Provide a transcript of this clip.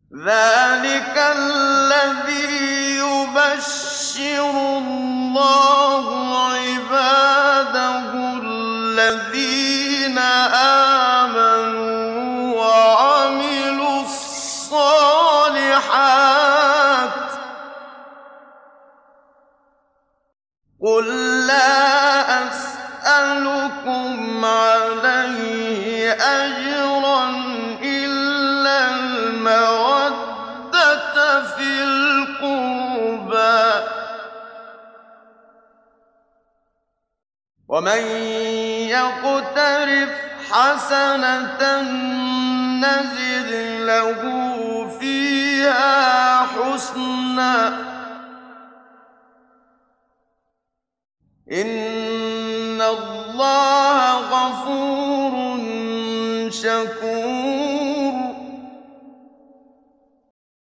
ذَٰلِكَ الَّذِي يُبَشِّرُ اللَّهُ عِبَادَهُ الَّذِينَ آمَنُوا وَعَمِلُوا الصَّالِحَاتِ ۗ قُل لَّا أَسْأَلُكُمْ عَلَيْهِ أَجْرًا إِلَّا الْمَوَدَّةَ فِي الْقُرْبَىٰ ۗ وَمَن يَقْتَرِفْ حَسَنَةً نَّزِدْ لَهُ فِيهَا حُسْنًا ۚ إِنَّ اللَّهَ غَفُورٌ شَكُورٌ.